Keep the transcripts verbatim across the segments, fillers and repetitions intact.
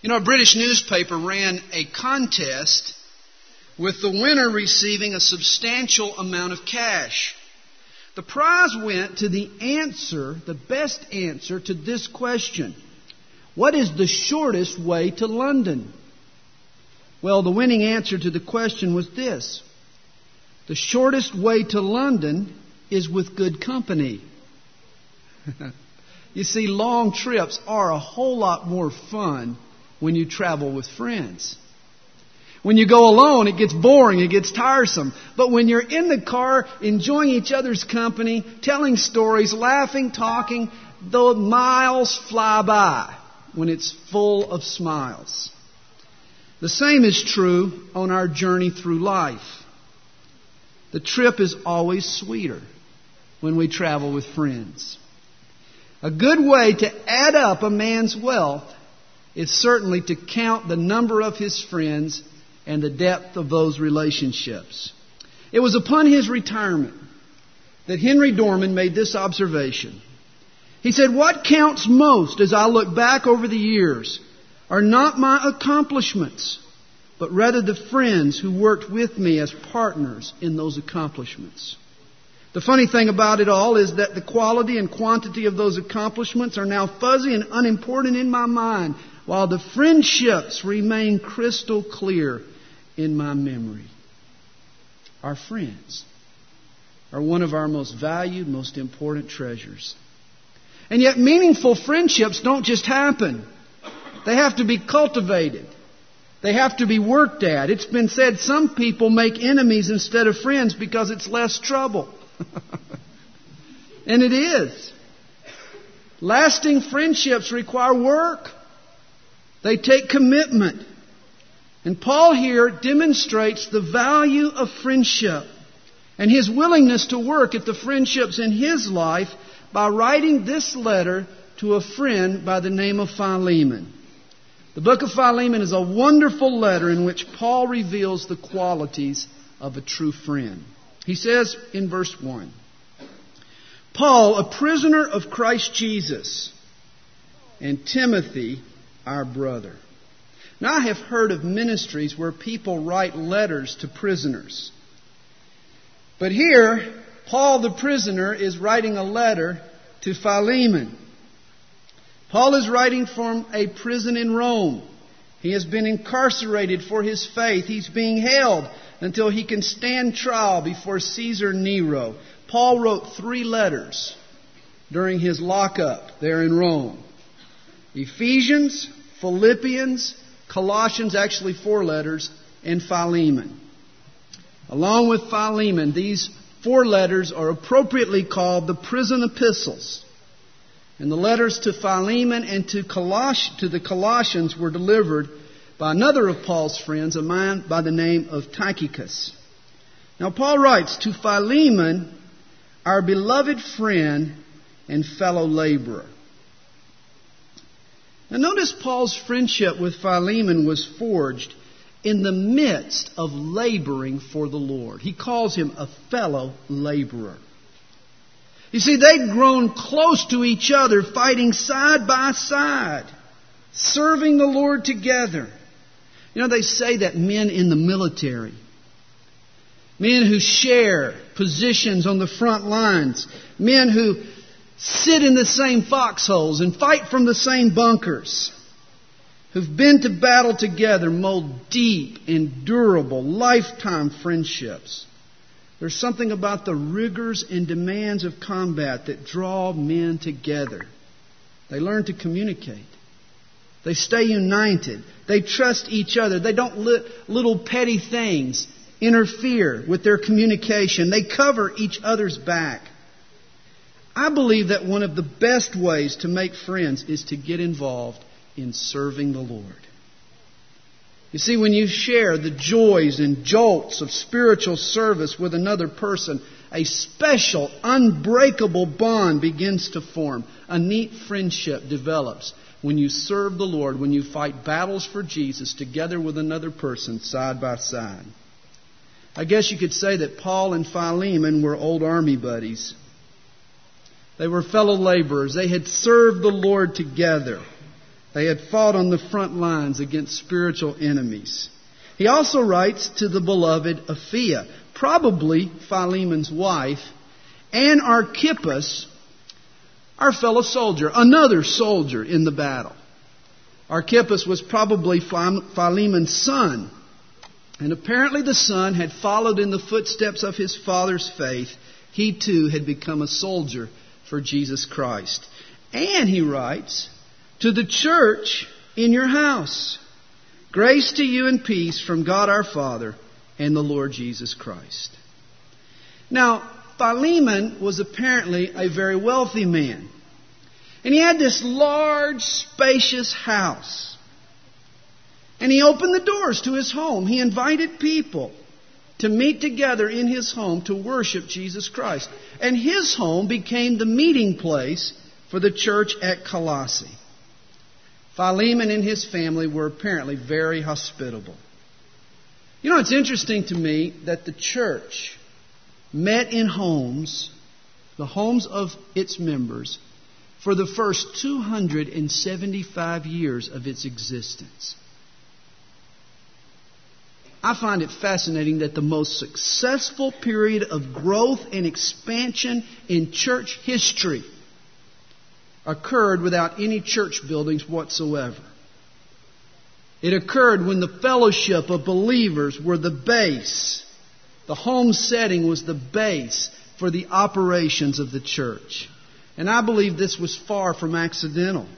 You know, a British newspaper ran a contest with the winner receiving a substantial amount of cash. The prize went to the answer, the best answer to this question. What is the shortest way to London? Well, the winning answer to the question was this. The shortest way to London is with good company. You see, long trips are a whole lot more fun when you travel with friends. When you go alone, it gets boring, it gets tiresome. But when you're in the car, enjoying each other's company, telling stories, laughing, talking, the miles fly by when it's full of smiles. The same is true on our journey through life. The trip is always sweeter when we travel with friends. A good way to add up a man's wealth is certainly to count the number of his friends and the depth of those relationships. It was upon his retirement that Henry Dorman made this observation. He said, "What counts most as I look back over the years are not my accomplishments, but rather the friends who worked with me as partners in those accomplishments." The funny thing about it all is that the quality and quantity of those accomplishments are now fuzzy and unimportant in my mind, while the friendships remain crystal clear in my memory. Our friends are one of our most valued, most important treasures. And yet meaningful friendships don't just happen. They have to be cultivated. They have to be worked at. It's been said some people make enemies instead of friends because it's less trouble. And it is. Lasting friendships require work. They take commitment. And Paul here demonstrates the value of friendship and his willingness to work at the friendships in his life by writing this letter to a friend by the name of Philemon. The book of Philemon is a wonderful letter in which Paul reveals the qualities of a true friend. He says in verse one, "Paul, a prisoner of Christ Jesus, and Timothy, our brother." Now I have heard of ministries where people write letters to prisoners. But here, Paul the prisoner is writing a letter to Philemon. Paul is writing from a prison in Rome. He has been incarcerated for his faith. He's being held until he can stand trial before Caesar Nero. Paul wrote three letters during his lockup there in Rome. Ephesians, Philippians, Colossians, actually four letters, and Philemon. Along with Philemon, these four letters are appropriately called the prison epistles. And the letters to Philemon and to, Coloss- to the Colossians were delivered by another of Paul's friends, a man by the name of Tychicus. Now Paul writes, "To Philemon, our beloved friend and fellow laborer." Now notice Paul's friendship with Philemon was forged in the midst of laboring for the Lord. He calls him a fellow laborer. You see, they'd grown close to each other, fighting side by side, serving the Lord together. You know, they say that men in the military, men who share positions on the front lines, men who sit in the same foxholes and fight from the same bunkers, who've been to battle together, mold deep and durable lifetime friendships. There's something about the rigors and demands of combat that draw men together. They learn to communicate. They stay united. They trust each other. They don't let little petty things interfere with their communication. They cover each other's back. I believe that one of the best ways to make friends is to get involved in serving the Lord. You see, when you share the joys and jolts of spiritual service with another person, a special, unbreakable bond begins to form. A neat friendship develops when you serve the Lord, when you fight battles for Jesus together with another person side by side. I guess you could say that Paul and Philemon were old army buddies. They were fellow laborers. They had served the Lord together. They had fought on the front lines against spiritual enemies. He also writes to the beloved Apphia, probably Philemon's wife, and Archippus, our fellow soldier, another soldier in the battle. Archippus was probably Philemon's son. And apparently the son had followed in the footsteps of his father's faith. He too had become a soldier for Jesus Christ. And he writes, to the church in your house, grace to you and peace from God our Father and the Lord Jesus Christ. Now, Philemon was apparently a very wealthy man. And he had this large, spacious house. And he opened the doors to his home. He invited people to meet together in his home to worship Jesus Christ. And his home became the meeting place for the church at Colossae. Philemon and his family were apparently very hospitable. You know, it's interesting to me that the church met in homes, the homes of its members, for the first two hundred seventy-five years of its existence. I find it fascinating that the most successful period of growth and expansion in church history occurred without any church buildings whatsoever. It occurred when the fellowship of believers were the base. The home setting was the base for the operations of the church. And I believe this was far from accidental.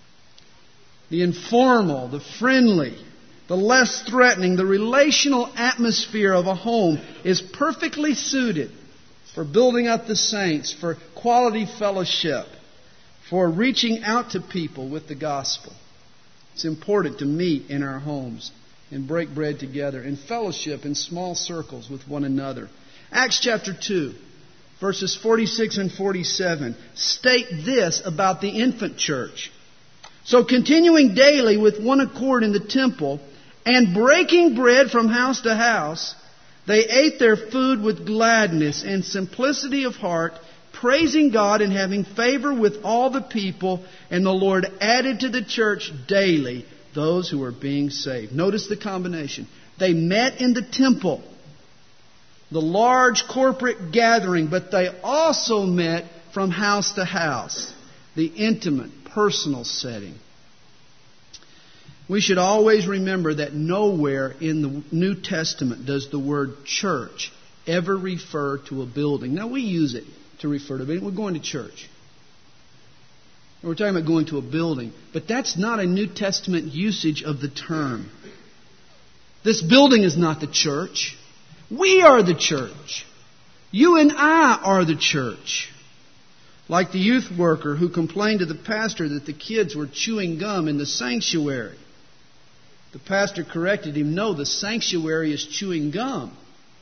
The informal, the friendly, the less threatening, the relational atmosphere of a home is perfectly suited for building up the saints, for quality fellowship, for reaching out to people with the gospel. It's important to meet in our homes and break bread together and fellowship in small circles with one another. Acts chapter two, verses forty-six and forty-seven state this about the infant church. So continuing daily with one accord in the temple, and breaking bread from house to house, they ate their food with gladness and simplicity of heart, praising God and having favor with all the people. And the Lord added to the church daily those who were being saved. Notice the combination. They met in the temple, the large corporate gathering, but they also met from house to house, the intimate, personal setting. We should always remember that nowhere in the New Testament does the word church ever refer to a building. Now, we use it to refer to it. We're going to church. We're talking about going to a building. But that's not a New Testament usage of the term. This building is not the church. We are the church. You and I are the church. Like the youth worker who complained to the pastor that the kids were chewing gum in the sanctuary. The pastor corrected him, no, the sanctuary is chewing gum.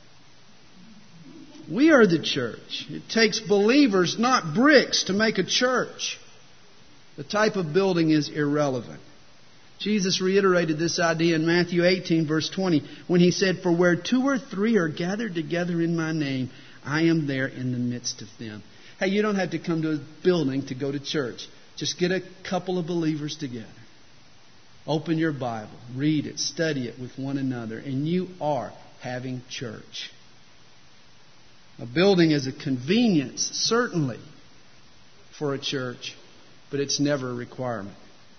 We are the church. It takes believers, not bricks, to make a church. The type of building is irrelevant. Jesus reiterated this idea in Matthew eighteen, verse twenty, when He said, for where two or three are gathered together in my name, I am there in the midst of them. Hey, you don't have to come to a building to go to church. Just get a couple of believers together. Open your Bible, read it, study it with one another, and you are having church. A building is a convenience, certainly, for a church, but it's never a requirement.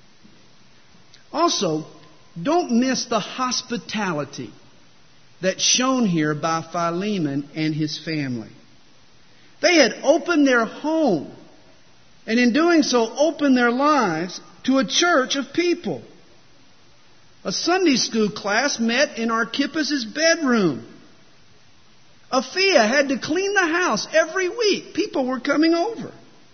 Also, don't miss the hospitality that's shown here by Philemon and his family. They had opened their home, and in doing so, opened their lives to a church of people. A Sunday school class met in Archippus' bedroom. Apphia had to clean the house every week. People were coming over.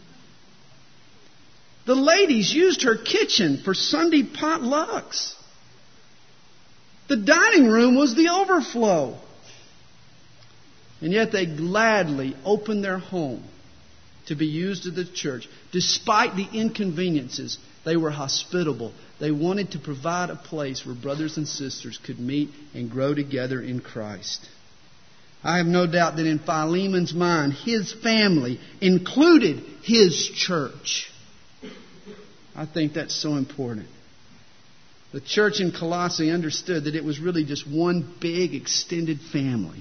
The ladies used her kitchen for Sunday potlucks. The dining room was the overflow. And yet they gladly opened their home to be used as the church. Despite the inconveniences, they were hospitable. They wanted to provide a place where brothers and sisters could meet and grow together in Christ. I have no doubt that in Philemon's mind, his family included his church. I think that's so important. The church in Colossae understood that it was really just one big extended family.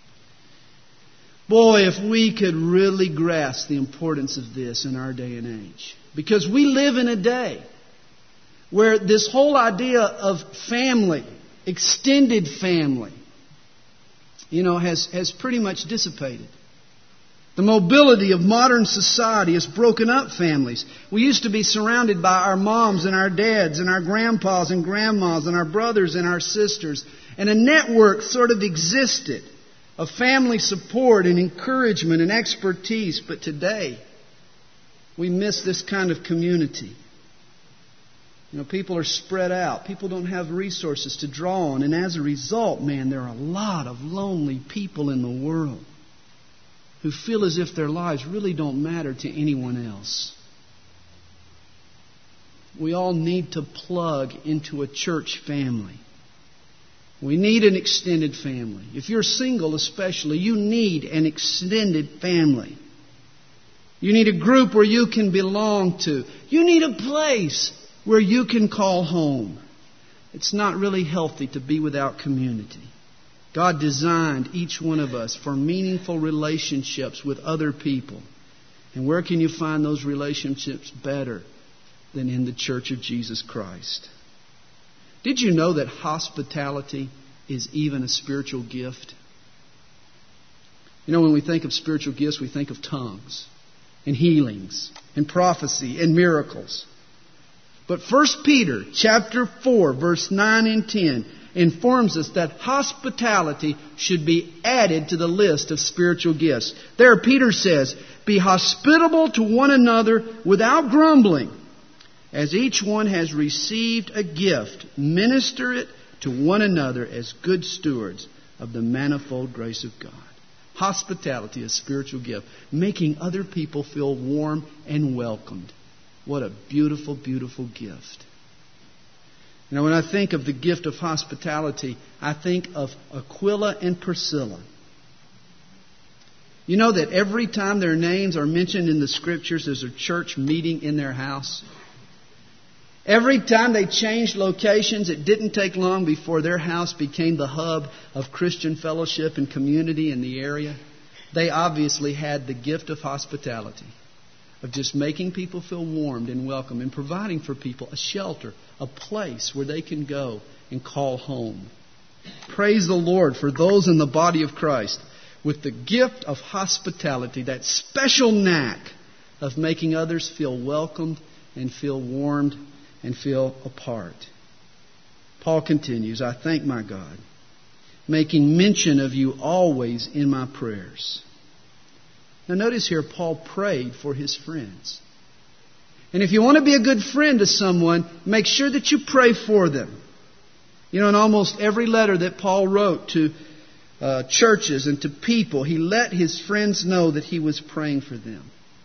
Boy, if we could really grasp the importance of this in our day and age. Because we live in a day where this whole idea of family, extended family, you know, has, has pretty much dissipated. The mobility of modern society has broken up families. We used to be surrounded by our moms and our dads and our grandpas and grandmas and our brothers and our sisters. And a network sort of existed of family support and encouragement and expertise. But today, we miss this kind of community. You know, people are spread out. People don't have resources to draw on. And as a result, man, there are a lot of lonely people in the world who feel as if their lives really don't matter to anyone else. We all need to plug into a church family. We need an extended family. If you're single especially, you need an extended family. You need a group where you can belong to. You need a place where you can call home. It's not really healthy to be without community. God designed each one of us for meaningful relationships with other people. And where can you find those relationships better than in the Church of Jesus Christ? Did you know that hospitality is even a spiritual gift? You know, when we think of spiritual gifts, we think of tongues and healings and prophecy and miracles. But First Peter chapter four, verse nine and ten informs us that hospitality should be added to the list of spiritual gifts. There Peter says, "Be hospitable to one another without grumbling. As each one has received a gift, minister it to one another as good stewards of the manifold grace of God." Hospitality is a spiritual gift, making other people feel warm and welcomed. What a beautiful, beautiful gift. You know, when I think of the gift of hospitality, I think of Aquila and Priscilla. You know that every time their names are mentioned in the Scriptures, there's a church meeting in their house. Every time they changed locations, it didn't take long before their house became the hub of Christian fellowship and community in the area. They obviously had the gift of hospitality, of just making people feel warmed and welcome and providing for people a shelter, a place where they can go and call home. Praise the Lord for those in the body of Christ with the gift of hospitality, that special knack of making others feel welcomed and feel warmed and feel a part. Paul continues, "I thank my God, making mention of you always in my prayers." Now notice here, Paul prayed for his friends. And if you want to be a good friend to someone, make sure that you pray for them. You know, in almost every letter that Paul wrote to uh, churches and to people, he let his friends know that he was praying for them.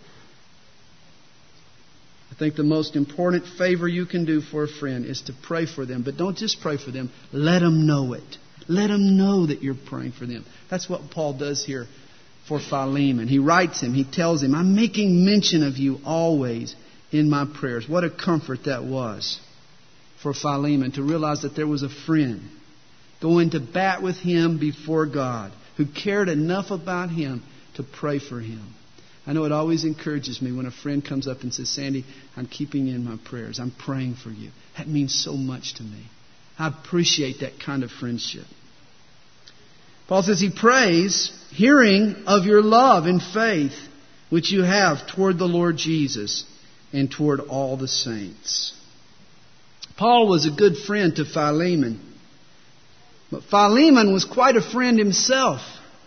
I think the most important favor you can do for a friend is to pray for them. But don't just pray for them. Let them know it. Let them know that you're praying for them. That's what Paul does here for Philemon. He writes him. He tells him, "I'm making mention of you always in my prayers." What a comfort that was for Philemon to realize that there was a friend going to bat with him before God who cared enough about him to pray for him. I know it always encourages me when a friend comes up and says, "Sandy, I'm keeping you in my prayers. I'm praying for you." That means so much to me. I appreciate that kind of friendship. Paul says he prays, hearing of your love and faith which you have toward the Lord Jesus and toward all the saints. Paul was a good friend to Philemon. But Philemon was quite a friend himself.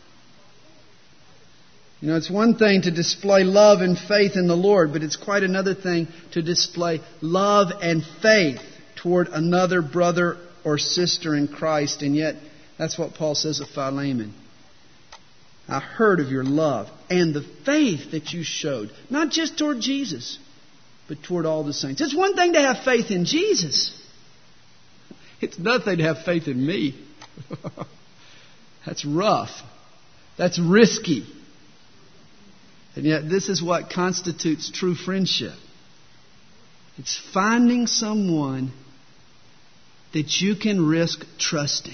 You know, it's one thing to display love and faith in the Lord, but it's quite another thing to display love and faith toward another brother or sister in Christ. And yet, that's what Paul says of Philemon. "I heard of your love and the faith that you showed, not just toward Jesus, but toward all the saints." It's one thing to have faith in Jesus. It's another thing to have faith in me. That's rough. That's risky. And yet this is what constitutes true friendship. It's finding someone that you can risk trusting.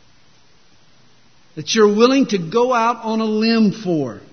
That you're willing to go out on a limb for.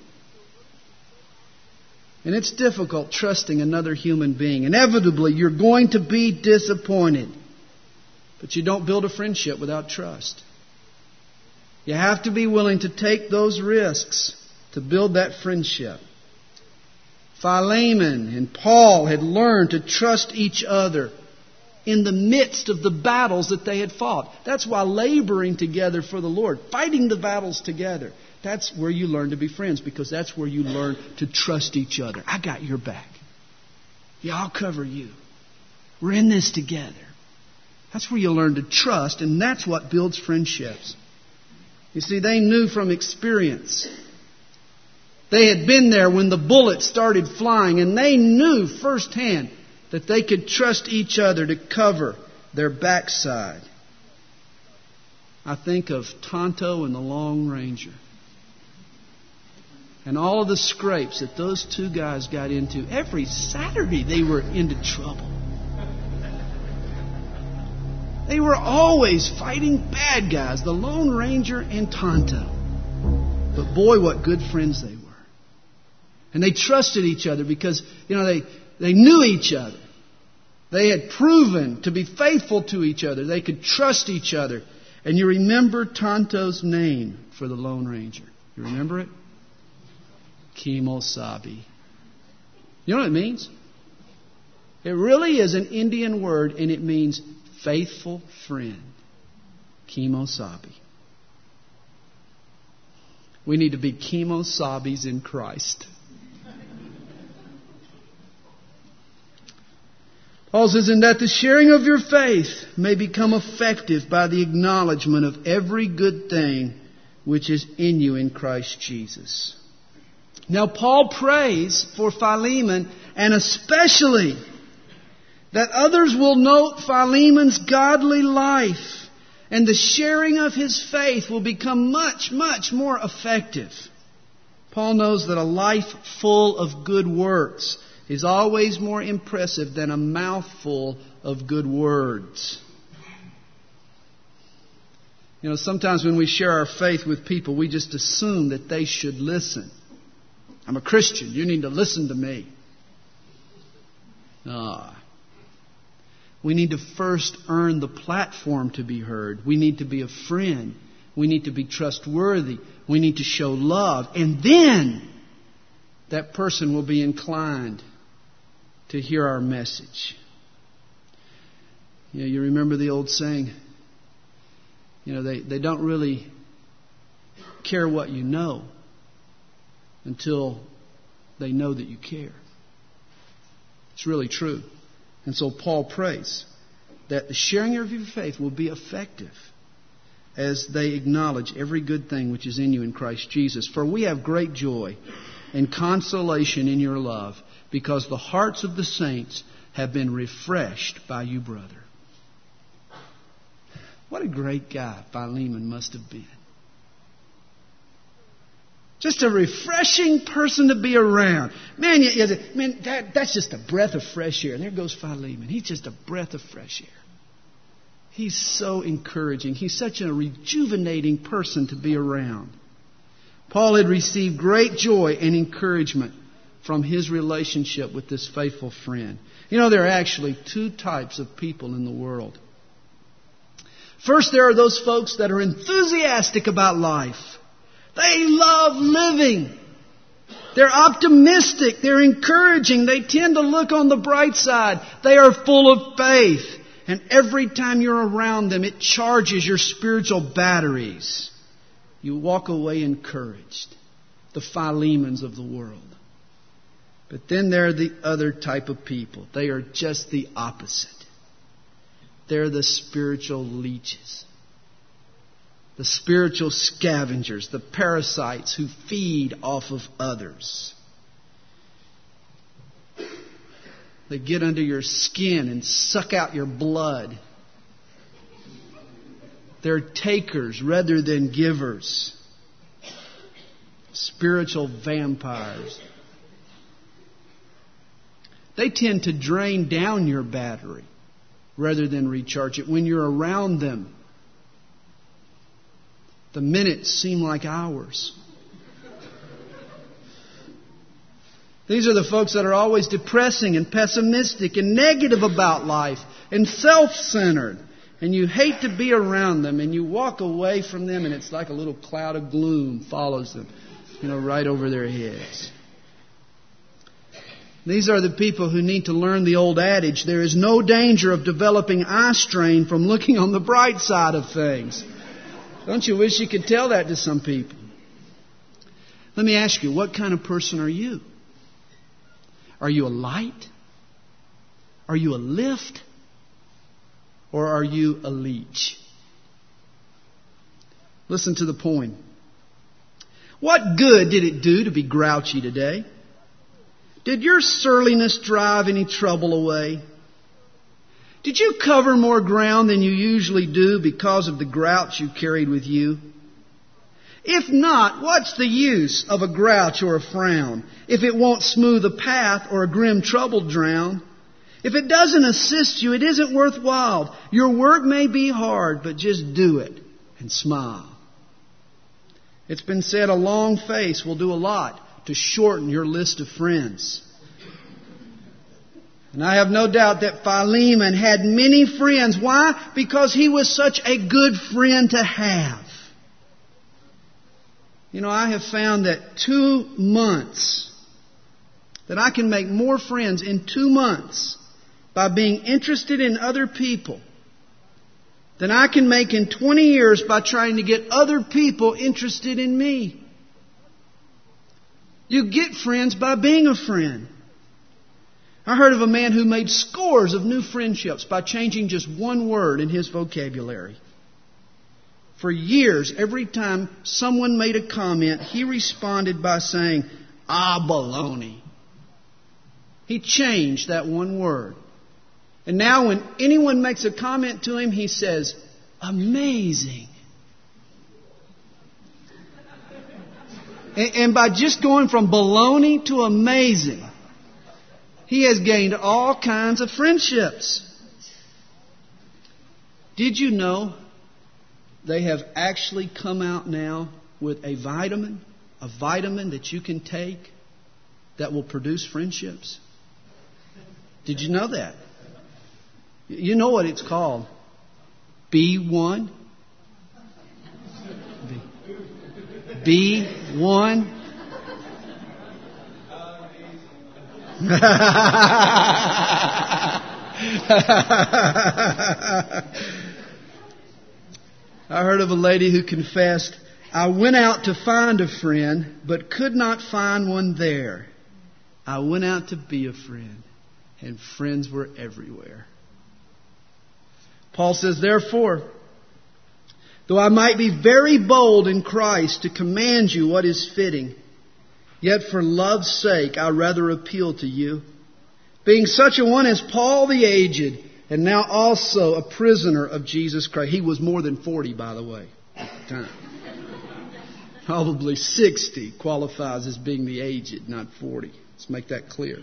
And it's difficult trusting another human being. Inevitably, you're going to be disappointed. But you don't build a friendship without trust. You have to be willing to take those risks to build that friendship. Philemon and Paul had learned to trust each other in the midst of the battles that they had fought. That's why laboring together for the Lord, fighting the battles together, that's where you learn to be friends, because that's where you learn to trust each other. I got your back. Yeah, I'll cover you. We're in this together. That's where you learn to trust, and that's what builds friendships. You see, they knew from experience. They had been there when the bullets started flying, and they knew firsthand that they could trust each other to cover their backside. I think of Tonto and the Lone Ranger. And all of the scrapes that those two guys got into. Every Saturday they were into trouble. They were always fighting bad guys, the Lone Ranger and Tonto. But boy, what good friends they were. And they trusted each other because, you know, they, they knew each other. They had proven to be faithful to each other. They could trust each other. And you remember Tonto's name for the Lone Ranger. You remember it? Kimosabe. You know what it means? It really is an Indian word, and it means faithful friend. Kimosabe. We need to be Kimosabes in Christ. Paul says, and that the sharing of your faith may become effective by the acknowledgement of every good thing which is in you in Christ Jesus. Now, Paul prays for Philemon, and especially that others will note Philemon's godly life, and the sharing of his faith will become much, much more effective. Paul knows that a life full of good works is always more impressive than a mouthful of good words. You know, sometimes when we share our faith with people, we just assume that they should listen. I'm a Christian. You need to listen to me. Ah. We need to first earn the platform to be heard. We need to be a friend. We need to be trustworthy. We need to show love. And then that person will be inclined to hear our message. You know, you remember the old saying, you know, they, they don't really care what you know until they know that you care. It's really true. And so Paul prays that the sharing of your faith will be effective as they acknowledge every good thing which is in you in Christ Jesus. For we have great joy and consolation in your love, because the hearts of the saints have been refreshed by you, brother. What a great guy Philemon must have been. Just a refreshing person to be around. Man, you, you, man that, that's just a breath of fresh air. And there goes Philemon. He's just a breath of fresh air. He's so encouraging. He's such a rejuvenating person to be around. Paul had received great joy and encouragement from his relationship with this faithful friend. You know, there are actually two types of people in the world. First, there are those folks that are enthusiastic about life. They love living. They're optimistic. They're encouraging. They tend to look on the bright side. They are full of faith. And every time you're around them, it charges your spiritual batteries. You walk away encouraged. The Philemons of the world. But then there are the other type of people. They are just the opposite. They're the spiritual leeches. The spiritual scavengers. The parasites who feed off of others. They get under your skin and suck out your blood. They're takers rather than givers. Spiritual vampires. They tend to drain down your battery. rather than recharge it. When you're around them, the minutes seem like hours. These are the folks that are always depressing and pessimistic and negative about life and self-centered. And you hate to be around them, and you walk away from them, and it's like a little cloud of gloom follows them, you know, right over their heads. These are the people who need to learn the old adage, there is no danger of developing eye strain from looking on the bright side of things. Don't you wish you could tell that to some people? Let me ask you, what kind of person are you? Are you a light? Are you a lift? Or are you a leech? Listen to the poem. What good did it do to be grouchy today? Did your surliness drive any trouble away? Did you cover more ground than you usually do because of the grouch you carried with you? If not, what's the use of a grouch or a frown if it won't smooth a path or a grim trouble drown? If it doesn't assist you, it isn't worthwhile. Your work may be hard, but just do it and smile. It's been said a long face will do a lot to shorten your list of friends. And I have no doubt that Philemon had many friends. Why? Because he was such a good friend to have. You know, I have found that two months, that I can make more friends in two months by being interested in other people than I can make in twenty years by trying to get other people interested in me. You get friends by being a friend. I heard of a man who made scores of new friendships by changing just one word in his vocabulary. For years, every time someone made a comment, he responded by saying, "Ah, baloney." He changed that one word. And now when anyone makes a comment to him, he says, "Amazing." And, and by just going from baloney to amazing, he has gained all kinds of friendships. Did you know they have actually come out now with a vitamin, a vitamin that you can take that will produce friendships? Did you know that? You know what it's called? B one. B one. I heard of a lady who confessed, "I went out to find a friend, but could not find one there. I went out to be a friend, and friends were everywhere." Paul says, "Therefore, though I might be very bold in Christ to command you what is fitting, yet for love's sake I rather appeal to you, being such a one as Paul the aged, and now also a prisoner of Jesus Christ." He was more than forty, by the way, at the time. Probably sixty qualifies as being the aged, not forty. Let's make that clear.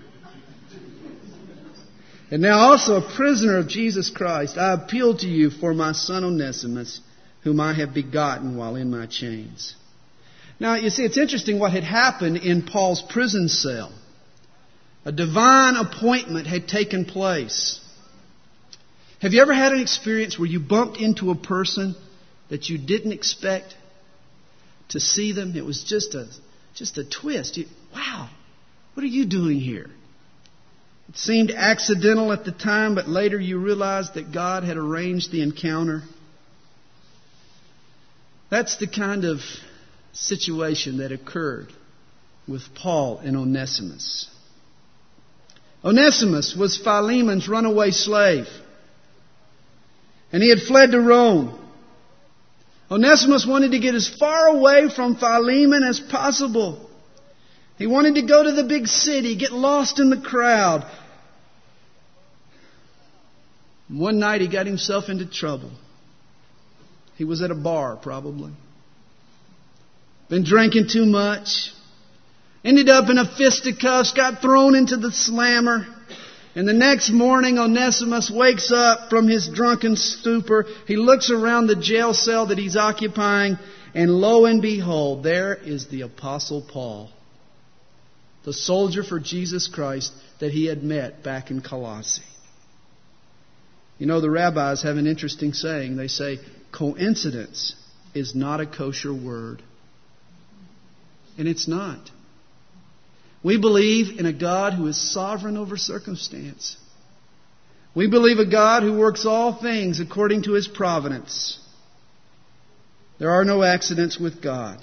"And now also a prisoner of Jesus Christ, I appeal to you for my son Onesimus, whom I have begotten while in my chains." Now, you see, it's interesting what had happened in Paul's prison cell. A divine appointment had taken place. Have you ever had an experience where you bumped into a person that you didn't expect to see them? It was just a just a twist. You, wow, what are you doing here? It seemed accidental at the time, but later you realized that God had arranged the encounter. That's the kind of situation that occurred with Paul and Onesimus. Onesimus was Philemon's runaway slave, and he had fled to Rome. Onesimus wanted to get as far away from Philemon as possible. He wanted to go to the big city, get lost in the crowd. One night he got himself into trouble. He was at a bar, probably. Been drinking too much. Ended up in a fisticuffs, got thrown into the slammer. And the next morning, Onesimus wakes up from his drunken stupor. He looks around the jail cell that he's occupying, and lo and behold, there is the Apostle Paul, the soldier for Jesus Christ that he had met back in Colossae. You know, the rabbis have an interesting saying. They say, coincidence is not a kosher word. And it's not. We believe in a God who is sovereign over circumstance. We believe a God who works all things according to His providence. There are no accidents with God.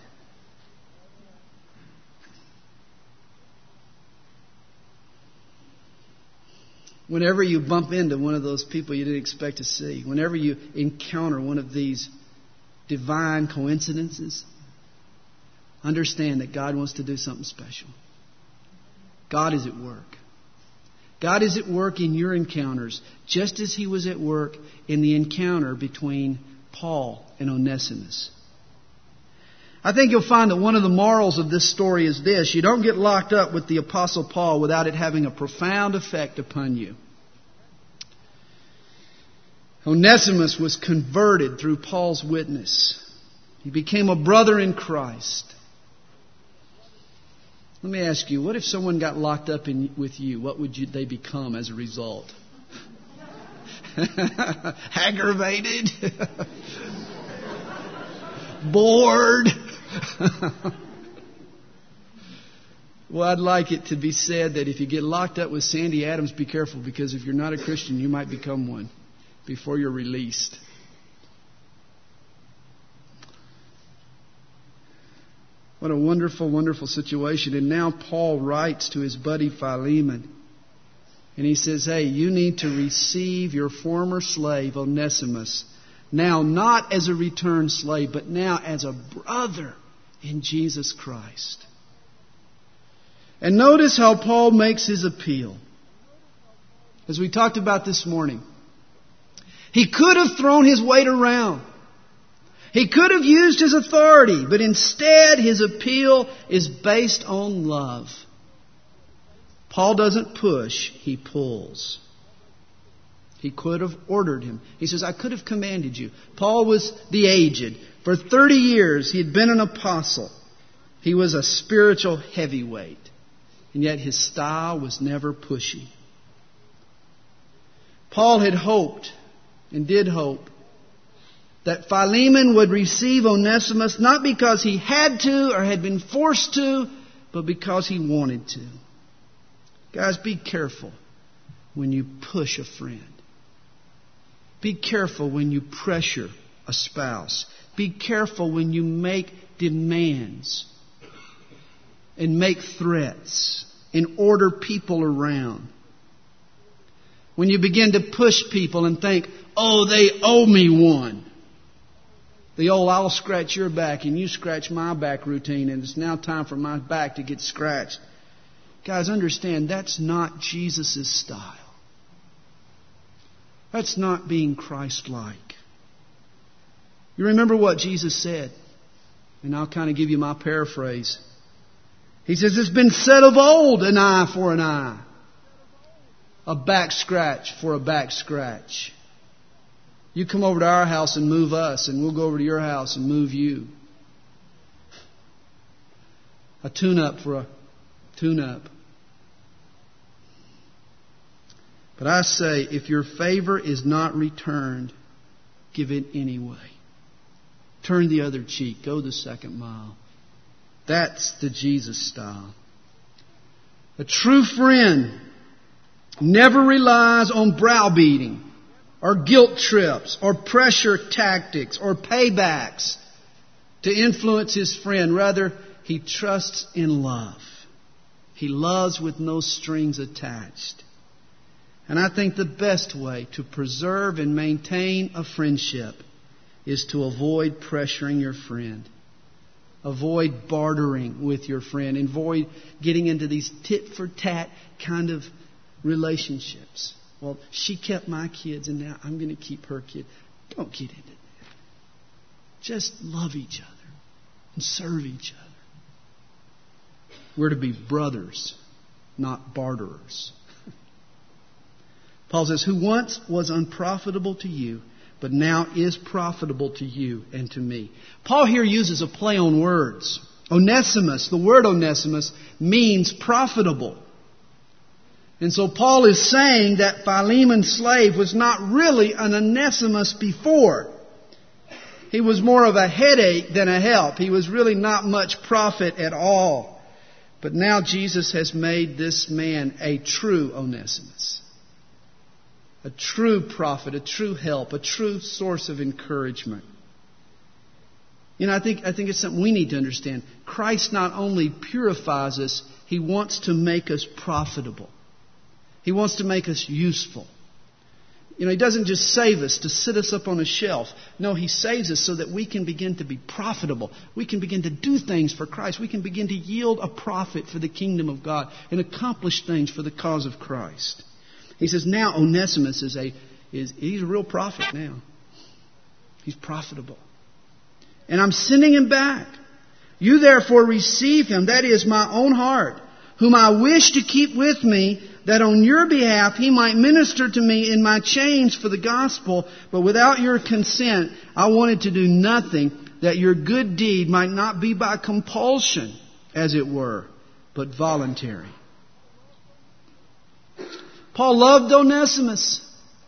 Whenever you bump into one of those people you didn't expect to see, whenever you encounter one of these divine coincidences, understand that God wants to do something special. God is at work. God is at work in your encounters, just as He was at work in the encounter between Paul and Onesimus. I think you'll find that one of the morals of this story is this: you don't get locked up with the Apostle Paul without it having a profound effect upon you. Onesimus was converted through Paul's witness. He became a brother in Christ. Let me ask you, what if someone got locked up in, with you? What would you, they become as a result? Aggravated? Bored? Well, I'd like it to be said that if you get locked up with Sandy Adams, be careful, because if you're not a Christian, you might become one before you're released. What a wonderful, wonderful situation. And now Paul writes to his buddy Philemon. And he says, hey, you need to receive your former slave, Onesimus, now not as a returned slave, but now as a brother in Jesus Christ. And notice how Paul makes his appeal. As we talked about this morning, he could have thrown his weight around. He could have used his authority, but instead his appeal is based on love. Paul doesn't push, he pulls. He could have ordered him. He says, I could have commanded you. Paul was the aged. For thirty years he had been an apostle. He was a spiritual heavyweight. And yet his style was never pushy. Paul had hoped, and did hope, that Philemon would receive Onesimus not because he had to or had been forced to, but because he wanted to. Guys, be careful when you push a friend. Be careful when you pressure a spouse. Be careful when you make demands and make threats and order people around. When you begin to push people and think, oh, they owe me one. The old I'll scratch your back and you scratch my back routine, and it's now time for my back to get scratched. Guys, understand, that's not Jesus' style. That's not being Christ-like. You remember what Jesus said? And I'll kind of give you my paraphrase. He says, it's been said of old, an eye for an eye. A back scratch for a back scratch. You come over to our house and move us, and we'll go over to your house and move you. A tune-up for a tune-up. But I say, if your favor is not returned, give it anyway. Turn the other cheek. Go the second mile. That's the Jesus style. A true friend never relies on browbeating or guilt trips or pressure tactics or paybacks to influence his friend. Rather, he trusts in love. He loves with no strings attached. And I think the best way to preserve and maintain a friendship is to avoid pressuring your friend. Avoid bartering with your friend. Avoid getting into these tit-for-tat kind of relationships. Well, she kept my kids and now I'm going to keep her kid. Don't get into that. Just love each other and serve each other. We're to be brothers, not barterers. Paul says, who once was unprofitable to you, but now is profitable to you and to me. Paul here uses a play on words. Onesimus, the word Onesimus, means profitable. And so Paul is saying that Philemon's slave was not really an Onesimus before. He was more of a headache than a help. He was really not much profit at all. But now Jesus has made this man a true Onesimus. A true prophet, a true help, a true source of encouragement. You know, I think, I think it's something we need to understand. Christ not only purifies us, He wants to make us profitable. He wants to make us useful. You know, He doesn't just save us to sit us up on a shelf. No, He saves us so that we can begin to be profitable. We can begin to do things for Christ. We can begin to yield a profit for the kingdom of God and accomplish things for the cause of Christ. He says now Onesimus is a, is, he's a real prophet now. He's profitable. And I'm sending him back. You therefore receive him, that is my own heart, whom I wish to keep with me, that on your behalf he might minister to me in my chains for the gospel. But without your consent, I wanted to do nothing, that your good deed might not be by compulsion, as it were, but voluntary. Paul loved Onesimus.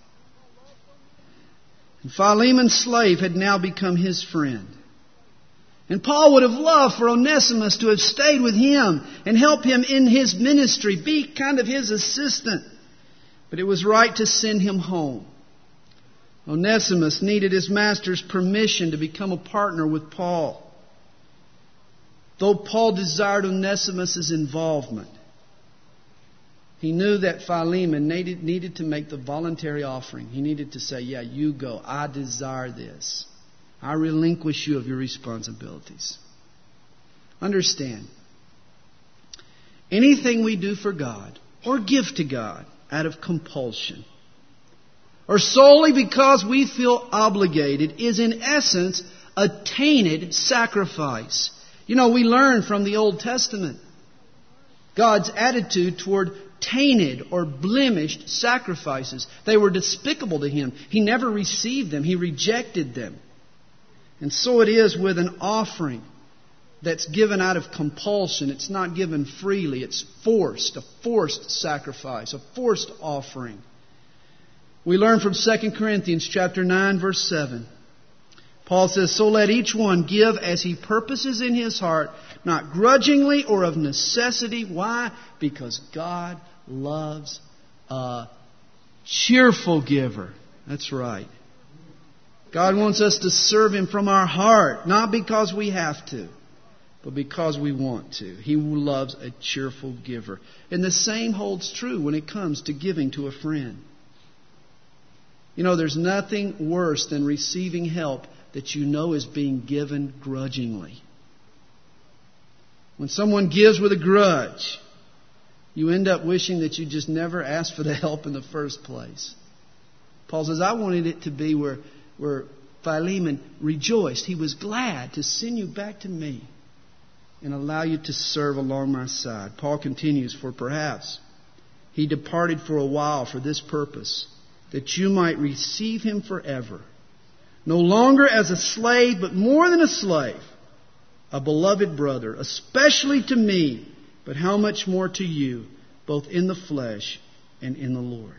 And Philemon's slave had now become his friend. And Paul would have loved for Onesimus to have stayed with him and help him in his ministry, be kind of his assistant. But it was right to send him home. Onesimus needed his master's permission to become a partner with Paul. Though Paul desired Onesimus' involvement, he knew that Philemon needed, needed to make the voluntary offering. He needed to say, yeah, you go. I desire this. I relinquish you of your responsibilities. Understand, anything we do for God or give to God out of compulsion or solely because we feel obligated is in essence a tainted sacrifice. You know, we learn from the Old Testament God's attitude toward tainted or blemished sacrifices. They were despicable to Him. He never received them. He rejected them. And so it is with an offering that's given out of compulsion. It's not given freely. It's forced, a forced sacrifice, a forced offering. We learn from Second Corinthians chapter nine, verse seven. Paul says, so let each one give as he purposes in his heart, not grudgingly or of necessity. Why? Because God loves a cheerful giver. That's right. God wants us to serve Him from our heart, not because we have to, but because we want to. He loves a cheerful giver. And the same holds true when it comes to giving to a friend. You know, there's nothing worse than receiving help that you know is being given grudgingly. When someone gives with a grudge, you end up wishing that you just never asked for the help in the first place. Paul says, I wanted it to be where, where Philemon rejoiced. He was glad to send you back to me and allow you to serve along my side. Paul continues, for perhaps he departed for a while for this purpose, that you might receive him forever, no longer as a slave, but more than a slave, a beloved brother, especially to me, but how much more to you, both in the flesh and in the Lord.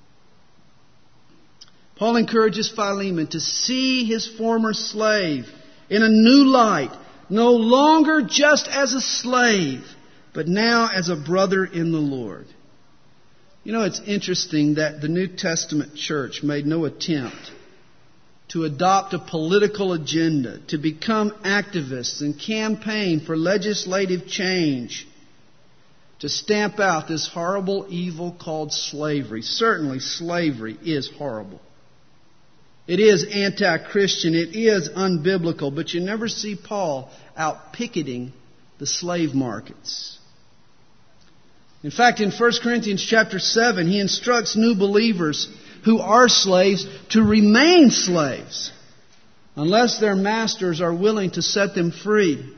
Paul encourages Philemon to see his former slave in a new light, no longer just as a slave, but now as a brother in the Lord. You know, it's interesting that the New Testament church made no attempt to adopt a political agenda, to become activists and campaign for legislative change, to stamp out this horrible evil called slavery. Certainly, slavery is horrible. It is anti-Christian. It is unbiblical. But you never see Paul out picketing the slave markets. In fact, in First Corinthians chapter seven, he instructs new believers who are slaves to remain slaves unless their masters are willing to set them free.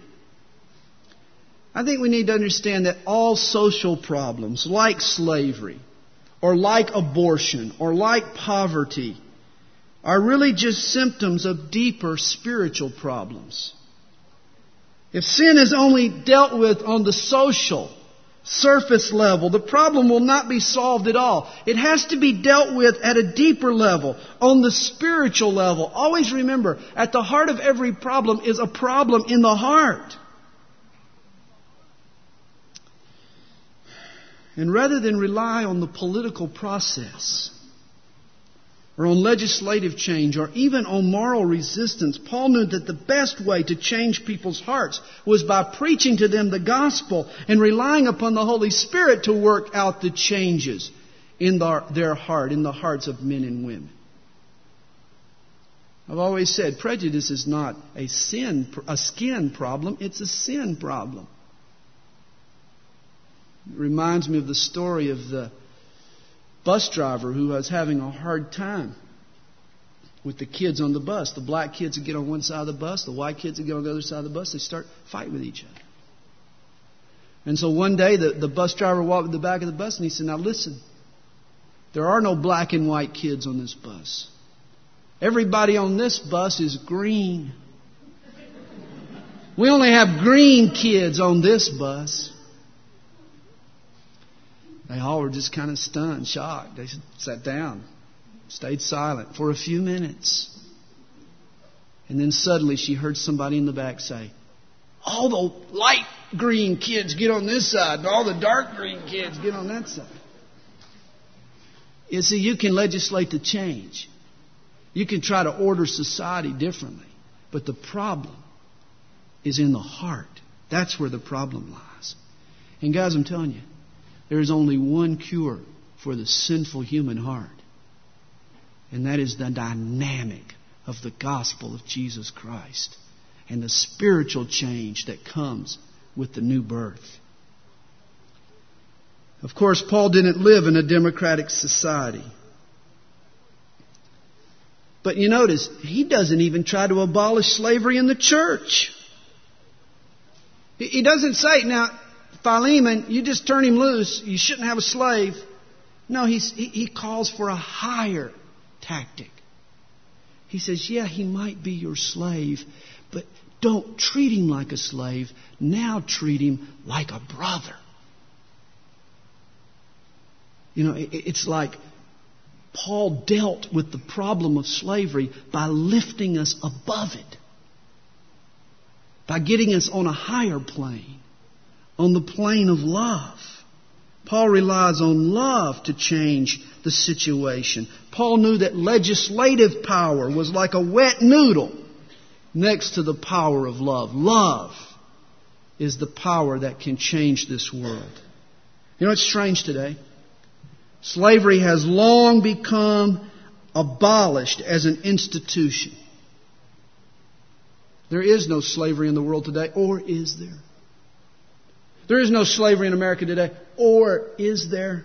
I think we need to understand that all social problems like slavery or like abortion, or like poverty, are really just symptoms of deeper spiritual problems. If sin is only dealt with on the social, surface level, the problem will not be solved at all. It has to be dealt with at a deeper level, on the spiritual level. Always remember, at the heart of every problem is a problem in the heart. And rather than rely on the political process, or on legislative change, or even on moral resistance, Paul knew that the best way to change people's hearts was by preaching to them the gospel and relying upon the Holy Spirit to work out the changes in their heart, in the hearts of men and women. I've always said prejudice is not a sin, a skin problem, it's a sin problem. It reminds me of the story of the bus driver who was having a hard time with the kids on the bus. The black kids would get on one side of the bus, the white kids would get on the other side of the bus. They start fighting with each other. And so one day the, the bus driver walked to the back of the bus and he said, "Now listen, there are no black and white kids on this bus. Everybody on this bus is green. We only have green kids on this bus." They all were just kind of stunned, shocked. They sat down, stayed silent for a few minutes. And then suddenly she heard somebody in the back say, "All the light green kids get on this side, and all the dark green kids get on that side." You see, you can legislate the change. You can try to order society differently. But the problem is in the heart. That's where the problem lies. And guys, I'm telling you, there is only one cure for the sinful human heart. And that is the dynamic of the gospel of Jesus Christ and the spiritual change that comes with the new birth. Of course, Paul didn't live in a democratic society. But you notice, he doesn't even try to abolish slavery in the church. He doesn't say, "Now, Philemon, you just turn him loose. You shouldn't have a slave." No, he's, he, he calls for a higher tactic. He says, yeah, he might be your slave, but don't treat him like a slave. Now treat him like a brother. You know, it, it's like Paul dealt with the problem of slavery by lifting us above it, by getting us on a higher plane, on the plane of love. Paul relies on love to change the situation. Paul knew that legislative power was like a wet noodle next to the power of love. Love is the power that can change this world. You know what's strange today? Slavery has long become abolished as an institution. There is no slavery in the world today, or is there? There is no slavery in America today, or is there?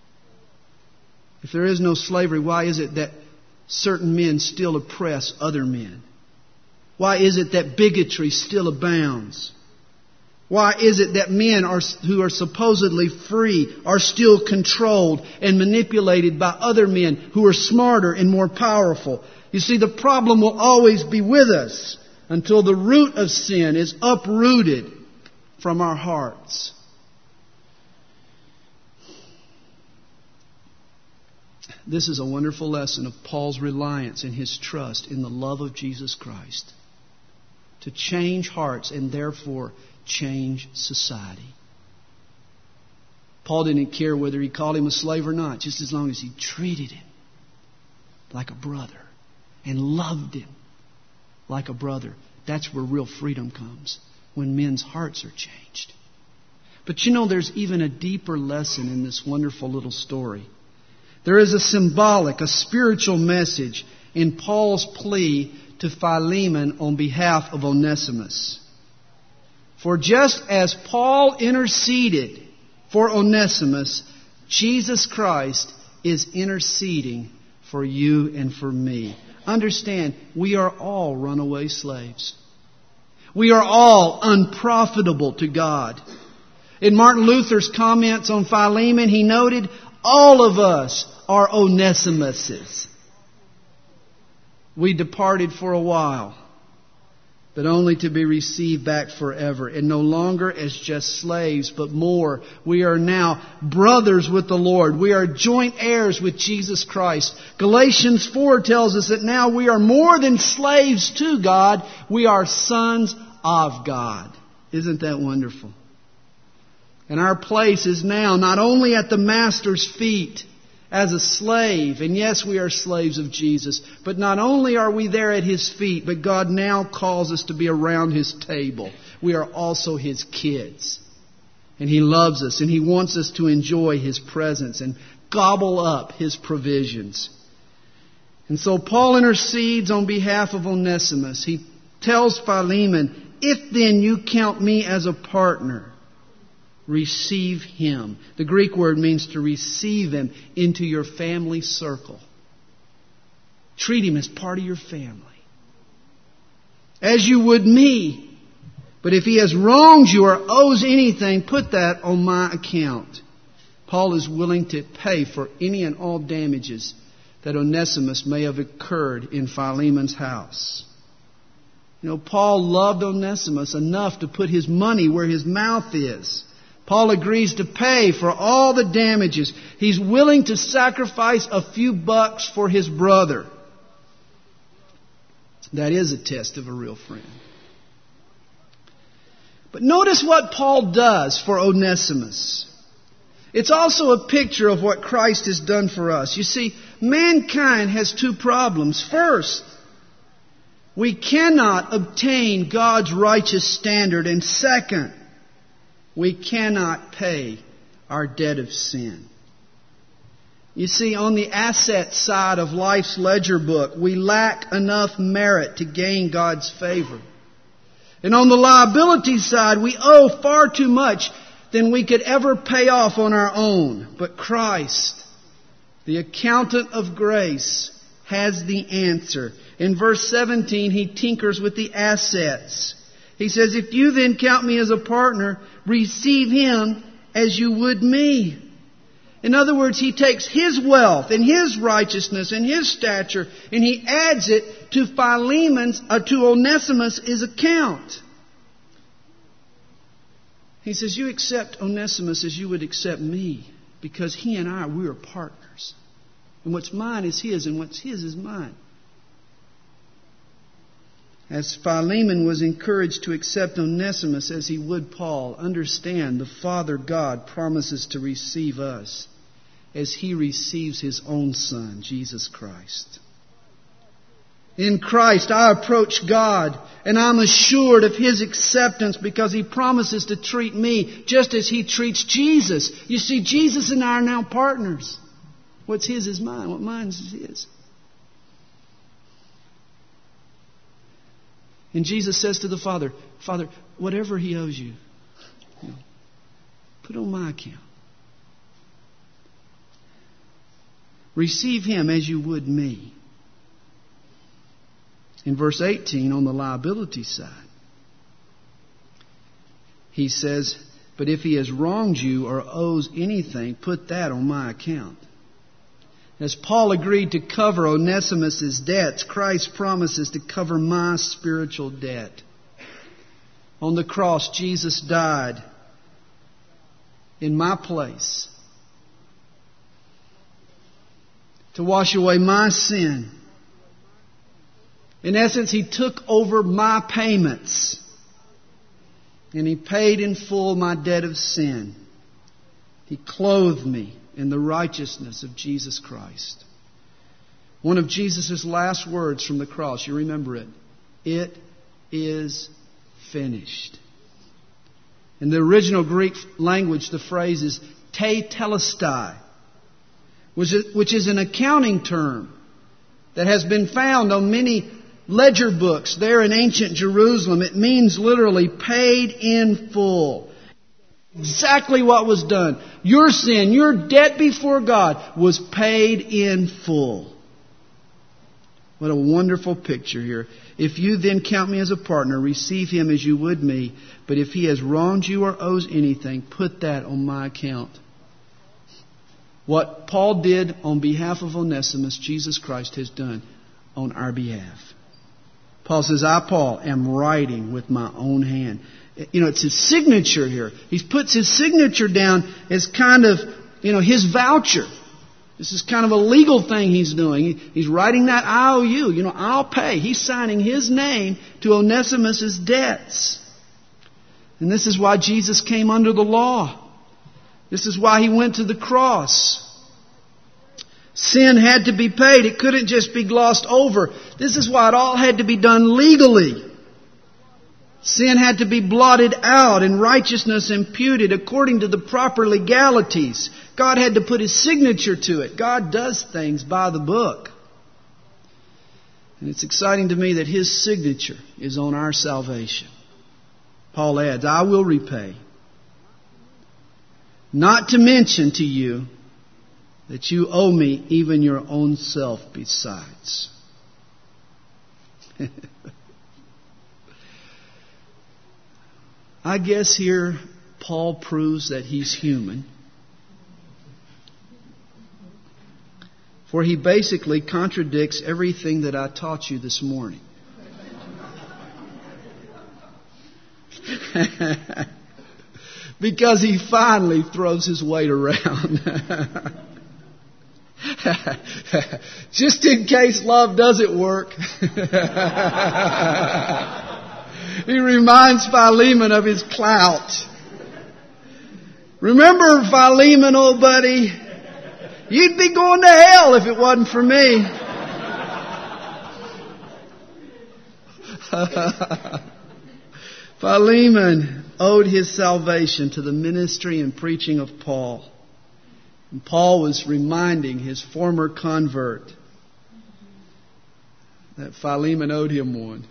If there is no slavery, why is it that certain men still oppress other men? Why is it that bigotry still abounds? Why is it that men are, who are supposedly free are still controlled and manipulated by other men who are smarter and more powerful? You see, the problem will always be with us until the root of sin is uprooted from our hearts. This is a wonderful lesson of Paul's reliance and his trust in the love of Jesus Christ to change hearts and therefore change society. Paul didn't care whether he called him a slave or not, just as long as he treated him like a brother and loved him like a brother. That's where real freedom comes, when men's hearts are changed. But you know, there's even a deeper lesson in this wonderful little story. There is a symbolic, a spiritual message in Paul's plea to Philemon on behalf of Onesimus. For just as Paul interceded for Onesimus, Jesus Christ is interceding for you and for me. Understand, we are all runaway slaves. We are all unprofitable to God. In Martin Luther's comments on Philemon, he noted, All of us are Onesimuses. We departed for a while, but only to be received back forever. And no longer as just slaves, but more. We are now brothers with the Lord. We are joint heirs with Jesus Christ. Galatians four tells us that now we are more than slaves to God. We are sons of God. Isn't that wonderful? And our place is now not only at the Master's feet as a slave, and yes, we are slaves of Jesus, but not only are we there at His feet, but God now calls us to be around His table. We are also His kids. And He loves us, and He wants us to enjoy His presence and gobble up His provisions. And so Paul intercedes on behalf of Onesimus. He tells Philemon, "If then you count me as a partner, receive him." The Greek word means to receive him into your family circle. Treat him as part of your family. As you would me. But if he has wronged you or owes anything, put that on my account. Paul is willing to pay for any and all damages that Onesimus may have occurred in Philemon's house. You know, Paul loved Onesimus enough to put his money where his mouth is. Paul agrees to pay for all the damages. He's willing to sacrifice a few bucks for his brother. That is a test of a real friend. But notice what Paul does for Onesimus. It's also a picture of what Christ has done for us. You see, mankind has two problems. First, we cannot obtain God's righteous standard. And second, we cannot pay our debt of sin. You see, on the asset side of life's ledger book, we lack enough merit to gain God's favor. And on the liability side, we owe far too much than we could ever pay off on our own. But Christ, the accountant of grace, has the answer. In verse seventeen, He tinkers with the assets. He says, "If you then count me as a partner, receive him as you would me." In other words, He takes His wealth and His righteousness and His stature and He adds it to Philemon's, uh, to Onesimus' account. He says, you accept Onesimus as you would accept me, because he and I, we are partners. And what's mine is his, and what's his is mine. As Philemon was encouraged to accept Onesimus as he would Paul, understand the Father God promises to receive us as He receives His own Son, Jesus Christ. In Christ, I approach God and I'm assured of His acceptance because He promises to treat me just as He treats Jesus. You see, Jesus and I are now partners. What's His is mine. What mine is His. And Jesus says to the Father, Father, whatever He owes you, you know, put on my account. Receive Him as you would me. In verse eighteen, on the liability side, He says, but if he has wronged you or owes anything, put that on my account. As Paul agreed to cover Onesimus' debts, Christ promises to cover my spiritual debt. On the cross, Jesus died in my place to wash away my sin. In essence, He took over my payments and He paid in full my debt of sin. He clothed me in the righteousness of Jesus Christ. One of Jesus' last words from the cross, you remember it. It is finished. In the original Greek language, the phrase is tetelestai, which is an accounting term that has been found on many ledger books there in ancient Jerusalem. It means literally paid in full. Exactly what was done. Your sin, your debt before God was paid in full. What a wonderful picture here. If you then count me as a partner, receive him as you would me. But if he has wronged you or owes anything, put that on my account. What Paul did on behalf of Onesimus, Jesus Christ has done on our behalf. Paul says, I, Paul, am writing with my own hand. You know, it's his signature here. He puts his signature down as kind of, you know, his voucher. This is kind of a legal thing he's doing. He's writing that I O U. You know, I'll pay. He's signing his name to Onesimus' debts. And this is why Jesus came under the law. This is why He went to the cross. Sin had to be paid. It couldn't just be glossed over. This is why it all had to be done legally. Sin had to be blotted out and righteousness imputed according to the proper legalities. God had to put His signature to it. God does things by the book. And it's exciting to me that His signature is on our salvation. Paul adds, I will repay. Not to mention to you that you owe me even your own self besides. I guess here Paul proves that he's human. For he basically contradicts everything that I taught you this morning. Because he finally throws his weight around. Just in case love doesn't work. He reminds Philemon of his clout. Remember, Philemon, old buddy, you'd be going to hell if it wasn't for me. Philemon owed his salvation to the ministry and preaching of Paul. And Paul was reminding his former convert that Philemon owed him one.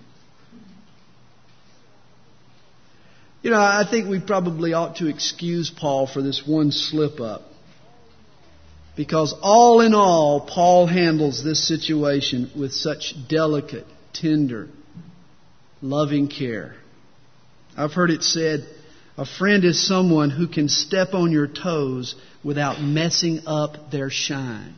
You know, I think we probably ought to excuse Paul for this one slip-up. Because all in all, Paul handles this situation with such delicate, tender, loving care. I've heard it said, a friend is someone who can step on your toes without messing up their shine.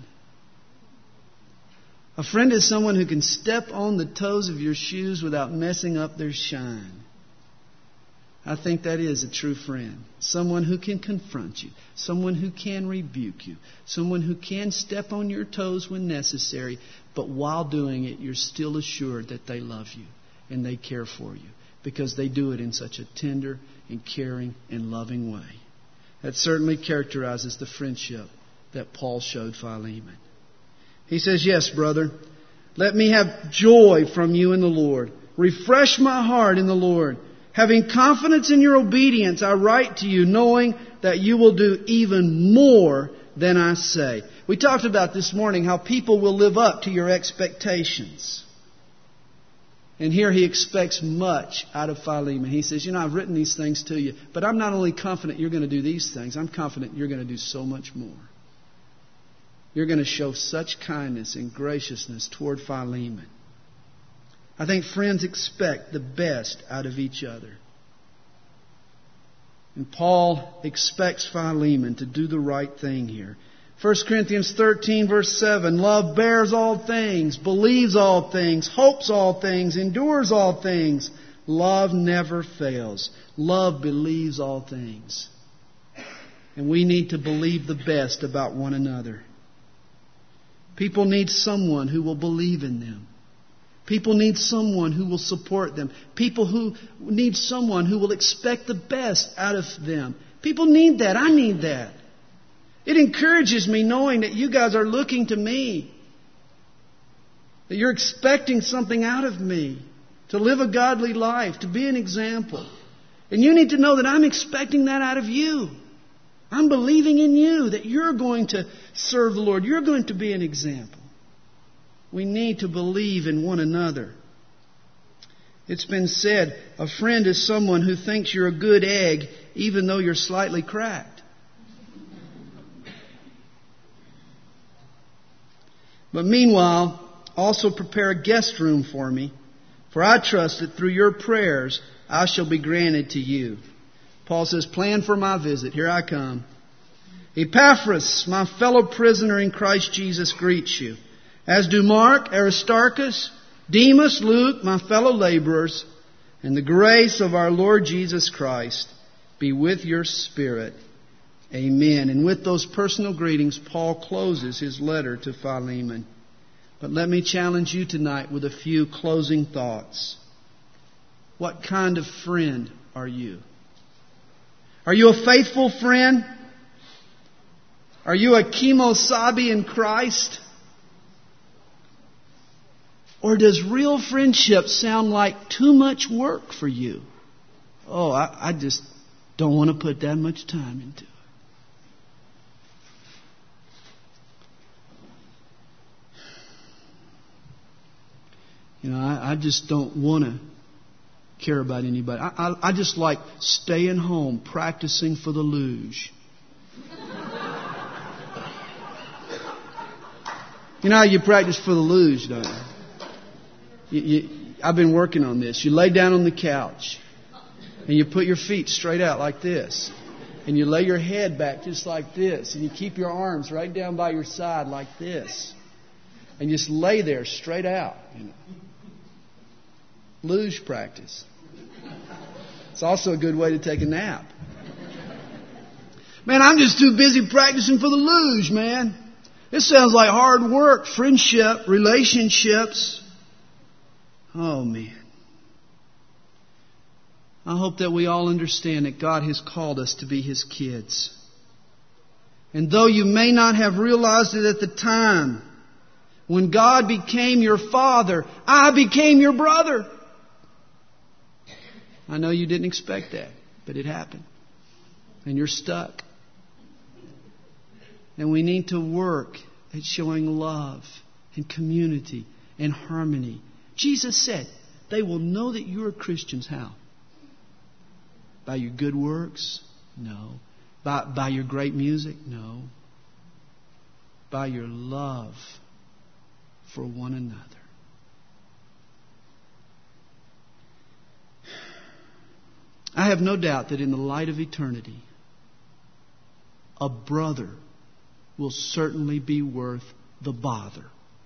A friend is someone who can step on the toes of your shoes without messing up their shine. I think that is a true friend. Someone who can confront you. Someone who can rebuke you. Someone who can step on your toes when necessary. But while doing it, you're still assured that they love you and they care for you. Because they do it in such a tender and caring and loving way. That certainly characterizes the friendship that Paul showed Philemon. He says, yes, brother, let me have joy from you in the Lord. Refresh my heart in the Lord. Having confidence in your obedience, I write to you, knowing that you will do even more than I say. We talked about this morning how people will live up to your expectations. And here he expects much out of Philemon. He says, you know, I've written these things to you, but I'm not only confident you're going to do these things, I'm confident you're going to do so much more. You're going to show such kindness and graciousness toward Philemon. I think friends expect the best out of each other. And Paul expects Philemon to do the right thing here. First Corinthians thirteen verse seven, love bears all things, believes all things, hopes all things, endures all things. Love never fails. Love believes all things. And we need to believe the best about one another. People need someone who will believe in them. People need someone who will support them. People who need someone who will expect the best out of them. People need that. I need that. It encourages me knowing that you guys are looking to me. That you're expecting something out of me. To live a godly life. To be an example. And you need to know that I'm expecting that out of you. I'm believing in you that you're going to serve the Lord. You're going to be an example. We need to believe in one another. It's been said, a friend is someone who thinks you're a good egg even though you're slightly cracked. But meanwhile, also prepare a guest room for me, for I trust that through your prayers I shall be granted to you. Paul says, plan for my visit. Here I come. Epaphras, my fellow prisoner in Christ Jesus, greets you, as do Mark, Aristarchus, Demas, Luke, my fellow laborers, and the grace of our Lord Jesus Christ be with your spirit. Amen. And with those personal greetings, Paul closes his letter to Philemon. But let me challenge you tonight with a few closing thoughts. What kind of friend are you? Are you a faithful friend? Are you a kemosabe in Christ? Or does real friendship sound like too much work for you? Oh, I, I just don't want to put that much time into it. You know, I, I just don't want to care about anybody. I, I, I just like staying home, practicing for the luge. You know how you practice for the luge, don't you? You, you? I've been working on this. You lay down on the couch, and you put your feet straight out like this. And you lay your head back just like this. And you keep your arms right down by your side like this. And you just lay there straight out. You know. Luge practice. It's also a good way to take a nap. Man, I'm just too busy practicing for the luge, man. This sounds like hard work, friendship, relationships. Oh, man. I hope that we all understand that God has called us to be His kids. And though you may not have realized it at the time, when God became your father, I became your brother. I know you didn't expect that, but it happened. And you're stuck. And we need to work at showing love and community and harmony. Jesus said, they will know that you are Christians. How? By your good works? No. By, by your great music? No. By your love for one another. I have no doubt that in the light of eternity, a brother will certainly be worth the bother.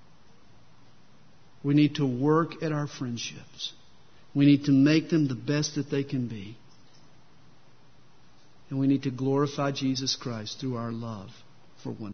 We need to work at our friendships. We need to make them the best that they can be. And we need to glorify Jesus Christ through our love for one another.